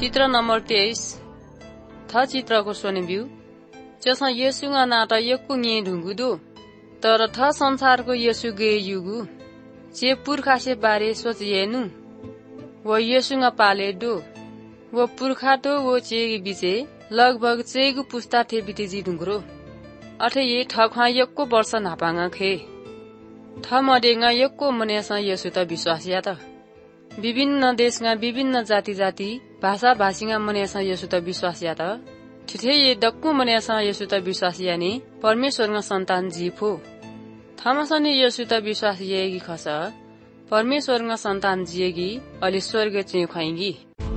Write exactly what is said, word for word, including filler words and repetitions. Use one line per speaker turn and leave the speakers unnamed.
चित्र नम्बर तेइस था चित्रको सोनेब्यू जसमा येशुगा नाटा यक्कु गे ढुङ्गुदो तर था संसारको येशु गे युगु जे पुर्खासे बारे सोच येनु व येशुगा पाले दो व पुर्खा तो वो चेगी बिचे लगभग चेगु पुस्ता थे बितेजी ढुङ्ग्रो अठे ये ठखा यक्को वर्ष नापाङा खे थ मडेगा यक्को मनेसा येशु त विश्वासिया त विभिन्न देशका विभिन्न जाति जाति भाषा भाषीगा मनेसा येशु त विश्वासिया त ठिठे ये डक्कु मनेसा येशु त विश्वासिया नि परमेश्वरगा सन्तान जीफो थमसने येशु त विश्वासिएगी खस परमेश्वरगा सन्तान जिएगी अलि स्वर्ग चाहिँ खुवाइगी।